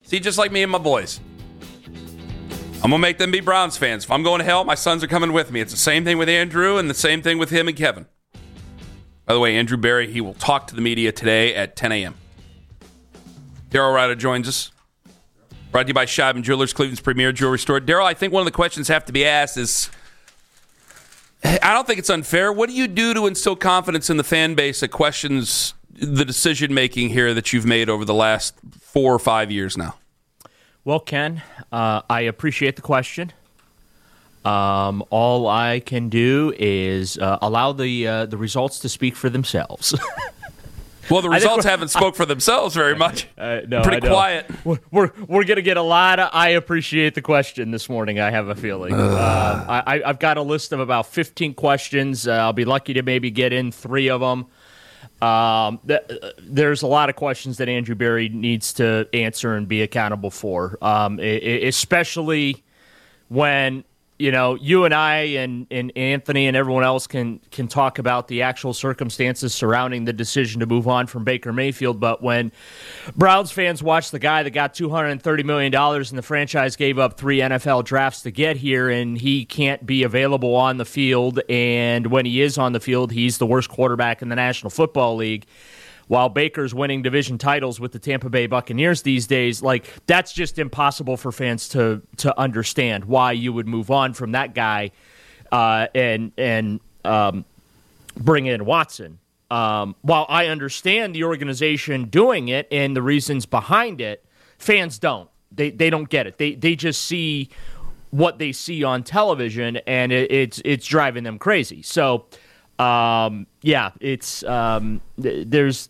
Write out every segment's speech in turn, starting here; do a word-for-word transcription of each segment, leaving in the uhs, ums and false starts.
See, just like me and my boys. I'm going to make them be Browns fans. If I'm going to hell, my sons are coming with me. It's the same thing with Andrew and the same thing with him and Kevin. By the way, Andrew Berry, he will talk to the media today at ten a.m. Daryl Ryder joins us. Brought to you by Scheibman Jewelers, Cleveland's premier jewelry store. Daryl, I think one of the questions have to be asked is, I don't think it's unfair. What do you do to instill confidence in the fan base that questions the decision-making here that you've made over the last four or five years now? Well, Ken, uh, I appreciate the question. Um, all I can do is uh, allow the uh, the results to speak for themselves. Well, the results haven't spoke for themselves very much. Uh, no, Pretty quiet. We're we're, we're going to get a lot of I appreciate the question this morning, I have a feeling. Uh, I, I've got a list of about fifteen questions. Uh, I'll be lucky to maybe get in three of them. Um, th- there's a lot of questions that Andrew Berry needs to answer and be accountable for, um, I- I especially when, you know, you and I and, and Anthony and everyone else can can talk about the actual circumstances surrounding the decision to move on from Baker Mayfield. But when Browns fans watch the guy that got two hundred thirty million dollars and the franchise gave up three N F L drafts to get here, and he can't be available on the field, and when he is on the field, he's the worst quarterback in the National Football League, while Baker's winning division titles with the Tampa Bay Buccaneers these days, like, that's just impossible for fans to to understand why you would move on from that guy uh, and and um, bring in Watson. Um, while I understand the organization doing it and the reasons behind it, fans don't. They they don't get it. They they just see what they see on television, and it, it's it's driving them crazy. So, um, yeah, it's um, there's.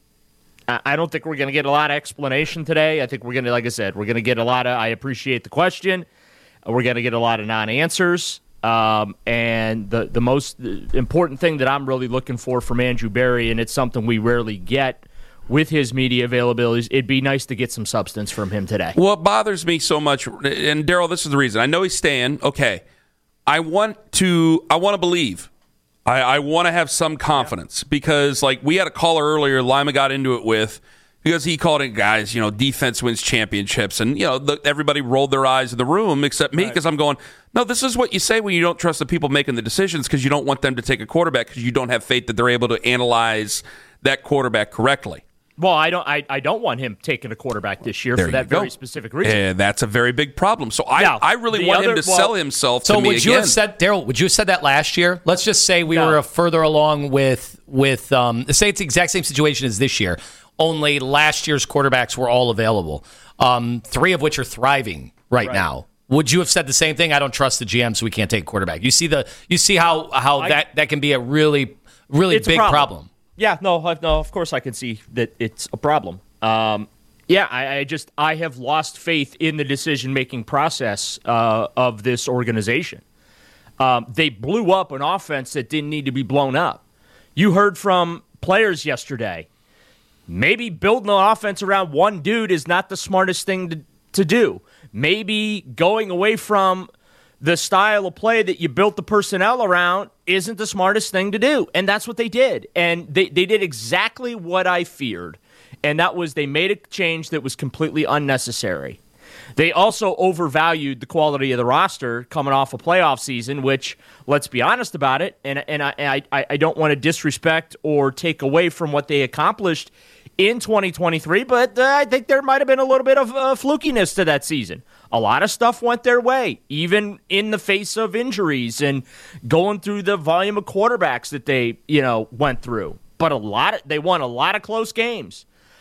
I don't think we're going to get a lot of explanation today. I think we're going to, like I said, we're going to get a lot of, I appreciate the question. We're going to get a lot of non-answers. Um, and the, the most important thing that I'm really looking for from Andrew Berry, and it's something we rarely get with his media availabilities, it'd be nice to get some substance from him today. What bothers me so much, and Daryl, this is the reason. I know he's staying. Okay. I want to, I want to believe. I, I want to have some confidence because, like, we had a caller earlier Lima got into it with because he called it, guys, you know, defense wins championships. And, you know, the, everybody rolled their eyes in the room except me because right. I'm going, no, this is what you say when you don't trust the people making the decisions because you don't want them to take a quarterback because you don't have faith that they're able to analyze that quarterback correctly. Well, I don't. I, I don't want him taking a quarterback this year there for that go. very specific reason. Uh, that's a very big problem. So I, now, I really want other, him to well, sell himself so to me would you again. have said, Daryl? Would you have said that last year? Let's just say we no. were further along with with. Um, say it's the exact same situation as this year. Only last year's quarterbacks were all available. Um, three of which are thriving right, right now. Would you have said the same thing? I don't trust the G M, so we can't take a quarterback. You see the. You see how how I, that that can be a really really big a problem. problem. Yeah. No. No. Of course, I can see that it's a problem. Um, yeah, I, I just I have lost faith in the decision-making process uh, of this organization. Um, they blew up an offense that didn't need to be blown up. You heard from players yesterday. Maybe building an offense around one dude is not the smartest thing to, to do. Maybe going away from the style of play that you built the personnel around isn't the smartest thing to do. And that's what they did. And they, they did exactly what I feared. And that was they made a change that was completely unnecessary. They also overvalued the quality of the roster coming off a playoff season, which, let's be honest about it, and and I I, I don't want to disrespect or take away from what they accomplished in twenty twenty-three, but uh, I think there might have been a little bit of uh, flukiness to that season. A lot of stuff went their way, even in the face of injuries and going through the volume of quarterbacks that they, you know, went through. But a lot of, they won a lot of close games.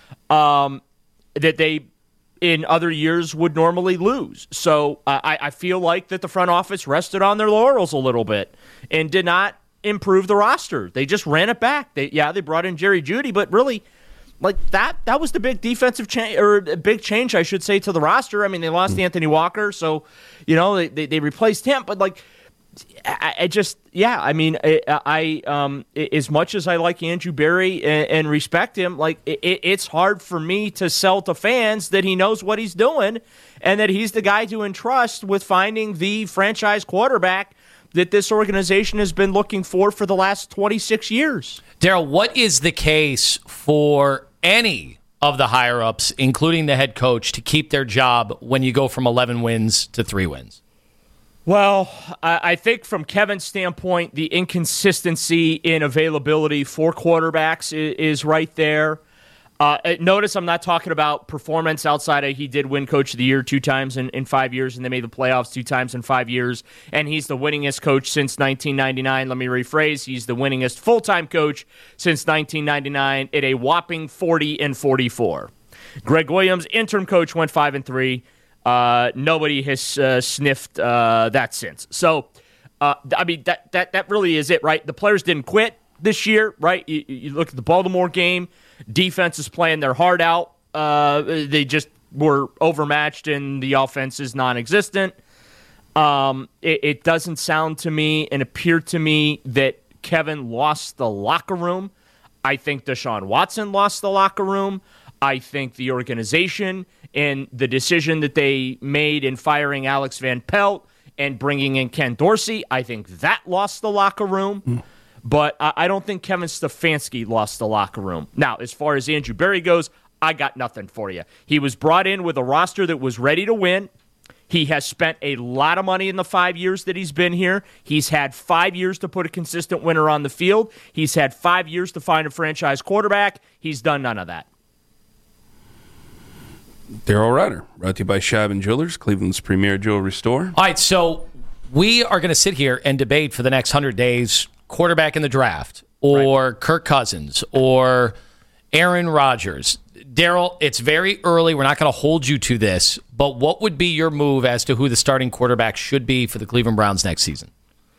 Um, that they in other years would normally lose. So uh, I, I feel like that the front office rested on their laurels a little bit and did not improve the roster. They just ran it back. They yeah, they brought in Jerry Jeudy, but really, like that that was the big defensive change or big change, I should say, to the roster. I mean, they lost mm. Anthony Walker, so you know they they, they replaced him, but like. I, I just, yeah, I mean, I, I um, as much as I like Andrew Berry and, and respect him, like, it, it's hard for me to sell to fans that he knows what he's doing and that he's the guy to entrust with finding the franchise quarterback that this organization has been looking for for the last twenty-six years. Daryl, what is the case for any of the higher-ups, including the head coach, to keep their job when you go from eleven wins to three wins? Well, I think from Kevin's standpoint, the inconsistency in availability for quarterbacks is right there. Uh, notice I'm not talking about performance outside of he did win Coach of the Year two times in, in five years, and they made the playoffs two times in five years, and he's the winningest coach since nineteen ninety-nine. Let me rephrase. He's the winningest full-time coach since nineteen ninety-nine at a whopping forty and forty-four. Greg Williams, interim coach, went five and three. Uh, nobody has uh, sniffed uh, that since. So, uh, I mean, that, that that really is it, right? The players didn't quit this year, right? You, you look at the Baltimore game, defense is playing their heart out. Uh, they just were overmatched, and the offense is non-existent. Um, it, it doesn't sound to me and appear to me that Kevin lost the locker room. I think Deshaun Watson lost the locker room. I think the organization and the decision that they made in firing Alex Van Pelt and bringing in Ken Dorsey, I think that lost the locker room. Mm. But I, I don't think Kevin Stefanski lost the locker room. Now, as far as Andrew Berry goes, I got nothing for you. He was brought in with a roster that was ready to win. He has spent a lot of money in the five years that he's been here. He's had five years to put a consistent winner on the field. He's had five years to find a franchise quarterback. He's done none of that. Daryl Ryder, brought to you by Scheibin Jewelers, Cleveland's premier jewelry store. All right, so we are going to sit here and debate for the next one hundred days quarterback in the draft or right. Kirk Cousins or Aaron Rodgers. Daryl, it's very early. We're not going to hold you to this, but what would be your move as to who the starting quarterback should be for the Cleveland Browns next season?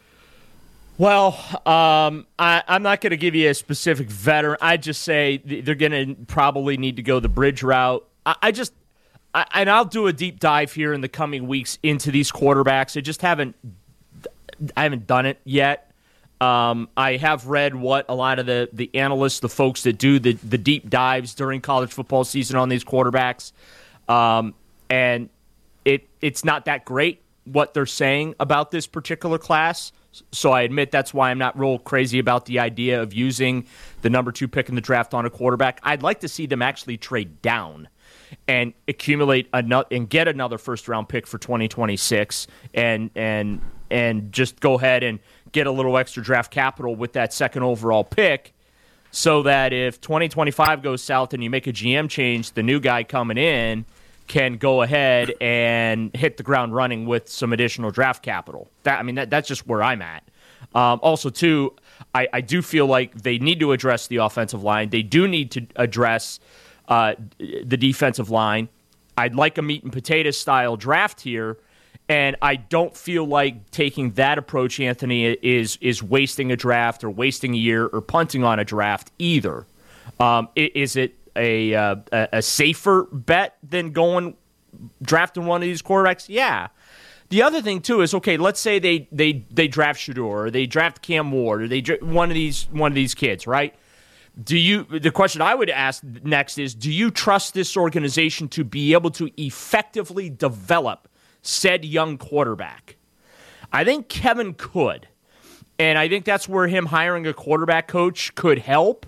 Well, um, I, I'm not going to give you a specific veteran. I just say they're going to probably need to go the bridge route. I, I just, I, and I'll do a deep dive here in the coming weeks into these quarterbacks. I just haven't, I haven't done it yet. Um, I have read what a lot of the, the analysts, the folks that do the, the deep dives during college football season on these quarterbacks, um, and it it's not that great what they're saying about this particular class. So I admit that's why I'm not real crazy about the idea of using the number two pick in the draft on a quarterback. I'd like to see them actually trade down and accumulate another and get another first round pick for twenty twenty-six and and and just go ahead and get a little extra draft capital with that second overall pick so that if twenty twenty-five goes south and you make a G M change, the new guy coming in can go ahead and hit the ground running with some additional draft capital. That I mean, that, that's just where I'm at. Um, also, too, I, I do feel like they need to address the offensive line. They do need to address uh, the defensive line. I'd like a meat and potatoes style draft here. And I don't feel like taking that approach, Anthony, is is wasting a draft or wasting a year or punting on a draft either. Um, is it a, uh, a safer bet than going drafting one of these quarterbacks? Yeah. The other thing too is, okay, let's say they they they draft Shedeur or they draft Cam Ward or they one of these one of these kids, right? Do you? The question I would ask next is, do you trust this organization to be able to effectively develop said young quarterback? I think Kevin could. And I think that's where him hiring a quarterback coach could help.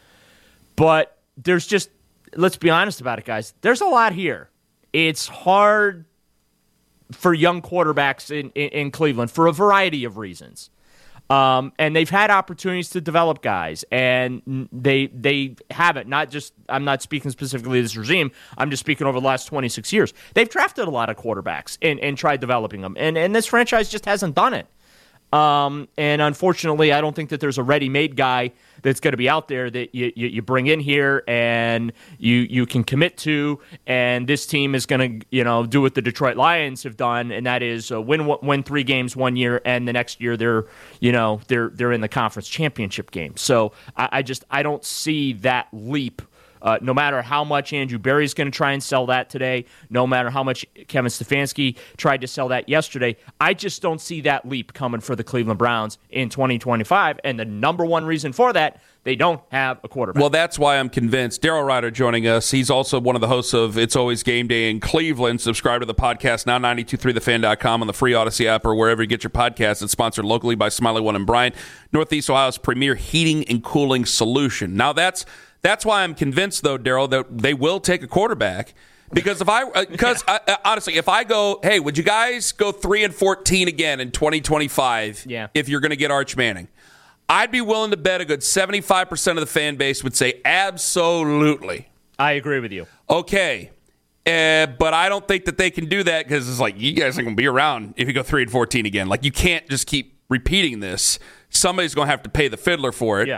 But there's just, let's be honest about it, guys. There's a lot here. It's hard for young quarterbacks in, in, in Cleveland for a variety of reasons. Um, and they've had opportunities to develop guys, and they they haven't. Not just I'm not speaking specifically of this regime. I'm just speaking over the last twenty-six years. They've drafted a lot of quarterbacks and, and tried developing them, and and this franchise just hasn't done it. Um, and unfortunately, I don't think that there's a ready-made guy that's going to be out there that you, you, you bring in here and you you can commit to, and this team is going to you know do what the Detroit Lions have done, and that is uh, win win three games one year, and the next year they're you know they're they're in the conference championship game. So I, I just I don't see that leap. Uh, no matter how much Andrew Berry's going to try and sell that today, no matter how much Kevin Stefanski tried to sell that yesterday, I just don't see that leap coming for the Cleveland Browns in twenty twenty-five. And the number one reason for that, they don't have a quarterback. Well, that's why I'm convinced. Daryl Ryder joining us. He's also one of the hosts of It's Always Game Day in Cleveland. Subscribe to the podcast now, nine two three the fan dot com on the free Odyssey app or wherever you get your podcasts. It's sponsored locally by Smiley One and Bryant, Northeast Ohio's premier heating and cooling solution. Now, that's That's why I'm convinced, though, Daryl, that they will take a quarterback. Because if I, because yeah. I, honestly, if I go, hey, would you guys go three and fourteen again in twenty twenty-five? Yeah. If you're going to get Arch Manning, I'd be willing to bet a good seventy-five percent of the fan base would say absolutely. I agree with you. Okay. Uh, but I don't think that they can do that because it's like, you guys aren't going to be around if you go three and fourteen again. Like, you can't just keep repeating this. Somebody's going to have to pay the fiddler for it. Yeah.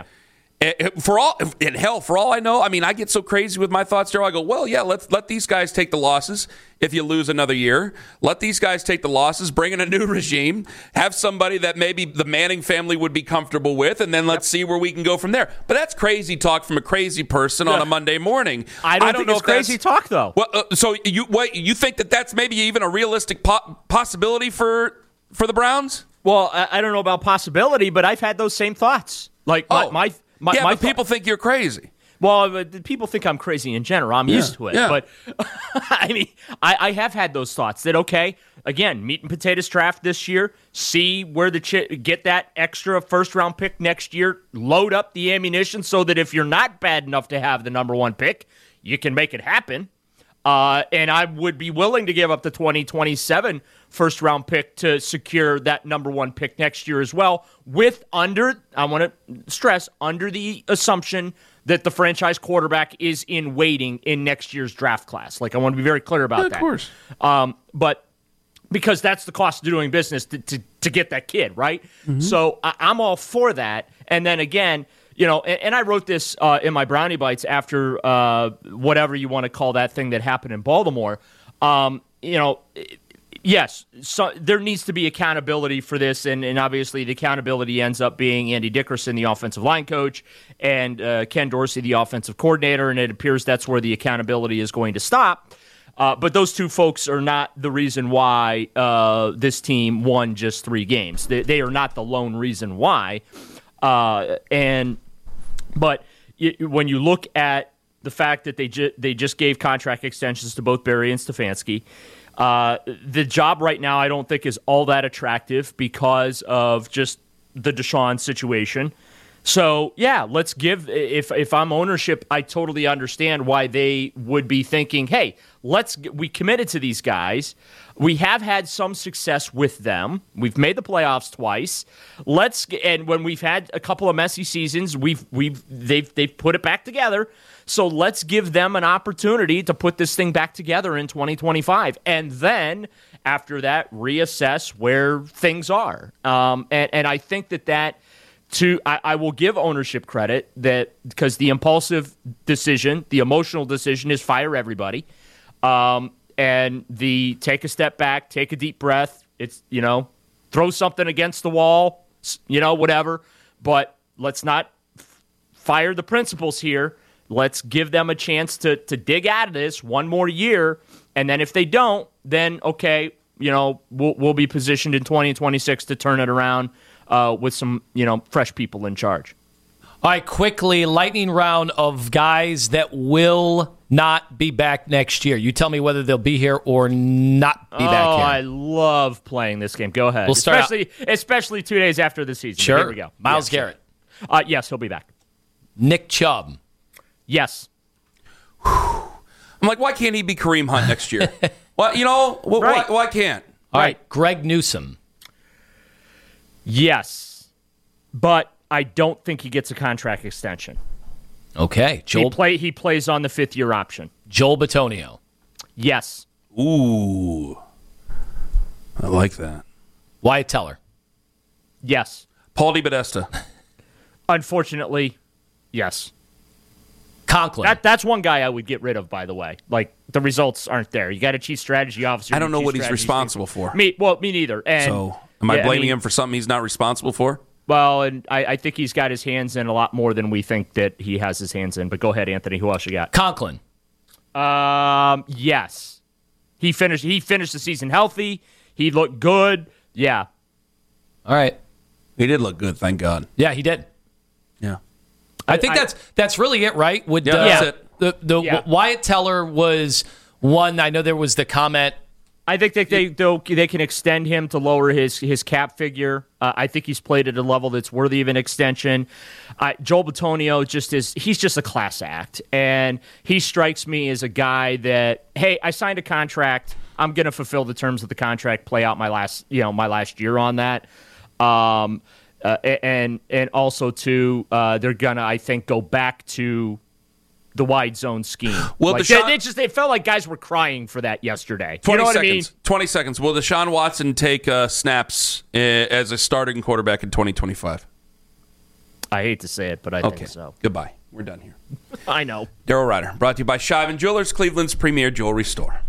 For all, in hell, for all I know, I mean, I get so crazy with my thoughts, Daryl. I go, well, yeah, let's let these guys take the losses if you lose another year. Let these guys take the losses, bring in a new regime, have somebody that maybe the Manning family would be comfortable with, and then let's yep. see where we can go from there. But that's crazy talk from a crazy person on a Monday morning. I don't, I don't think know it's if crazy talk, though. Well, uh, so you what, you think that that's maybe even a realistic po- possibility for for the Browns? Well, I, I don't know about possibility, but I've had those same thoughts. Like my. Oh. my My, yeah, my but people th- think you're crazy. Well, people think I'm crazy in general. I'm yeah, used to it. Yeah. But, I mean, I, I have had those thoughts that, okay, again, meat and potatoes draft this year, see where the ch- get that extra first-round pick next year, load up the ammunition so that if you're not bad enough to have the number one pick, you can make it happen. Uh, and I would be willing to give up the twenty twenty-seven first-round pick to secure that number one pick next year as well, with under, I want to stress, under the assumption that the franchise quarterback is in waiting in next year's draft class. Like, I want to be very clear about yeah, that. Of course. Um, but because that's the cost of doing business to, to, to get that kid, right? Mm-hmm. So I, I'm all for that. And then again, you know, and, and I wrote this uh, in my Brownie Bites after uh, whatever you want to call that thing that happened in Baltimore. Um, you know, yes, so there needs to be accountability for this, and, and obviously the accountability ends up being Andy Dickerson, the offensive line coach, and uh, Ken Dorsey, the offensive coordinator, and it appears that's where the accountability is going to stop. Uh, but those two folks are not the reason why uh, this team won just three games. They, they are not the lone reason why. Uh, and but it, when you look at the fact that they ju- they just gave contract extensions to both Berry and Stefanski, uh, the job right now I don't think is all that attractive because of just the Deshaun situation. So yeah, let's give. If if I'm ownership, I totally understand why they would be thinking, hey, let's. We committed to these guys. We have had some success with them. We've made the playoffs twice. Let's and when we've had a couple of messy seasons, we've we've they've they've put it back together. So let's give them an opportunity to put this thing back together in twenty twenty-five, and then after that, reassess where things are. Um, and and I think that that. To I, I will give ownership credit that because the impulsive decision, the emotional decision is fire everybody, um, and the take a step back, take a deep breath. It's you know throw something against the wall, you know whatever. But let's not f- fire the principals here. Let's give them a chance to to dig out of this one more year, and then if they don't, then okay, you know we'll we'll be positioned in twenty twenty-six to turn it around. Uh, with some, you know, fresh people in charge. All right, quickly, lightning round of guys that will not be back next year. You tell me whether they'll be here or not be oh, back here. Oh, I love playing this game. Go ahead. We'll start especially, out. especially two days after the season. Sure. Here we go. Myles yes, Garrett. Uh, yes, he'll be back. Nick Chubb. Yes. I'm like, why can't he be Kareem Hunt next year? Well, you know, wh- right. why, why can't? All right, Greg Newsome. Yes, but I don't think he gets a contract extension. Okay, Joel. He play he plays on the fifth year option. Joel Bitonio. Yes. Ooh, I like that. Wyatt Teller. Yes. Paul DeBodesta. Unfortunately, yes. Conklin. That that's one guy I would get rid of. By the way, like the results aren't there. You got a chief strategy officer. I don't know what he's responsible for. Me, well, me neither. And so, am I yeah, blaming I mean, him for something he's not responsible for? Well, and I, I think he's got his hands in a lot more than we think that he has his hands in. But go ahead, Anthony. Who else you got? Conklin. Um, yes, he finished. He finished the season healthy. He looked good. Yeah. All right. He did look good. Thank God. Yeah, he did. Yeah. I think I, that's that's really it, right? Would, yeah, uh, that's it. The the yeah. Wyatt Teller was one. I know there was the comment I think that they they'll, they can extend him to lower his his cap figure. Uh, I think he's played at a level that's worthy of an extension. Uh, Joel Bitonio just is he's just a class act, and he strikes me as a guy that, hey, I signed a contract. I'm going to fulfill the terms of the contract, play out my last you know my last year on that. Um, uh, and and also too, uh, they're gonna I think go back to the wide zone scheme. Well, like, Deshaun, they, they just it felt like guys were crying for that yesterday. twenty you know what seconds. I mean? twenty seconds. Will Deshaun Watson take uh, snaps uh, as a starting quarterback in twenty twenty-five? I hate to say it, but I okay. think so. Goodbye. We're done here. I know. Daryl Ryder, brought to you by Shivan Jewelers, Cleveland's premier jewelry store.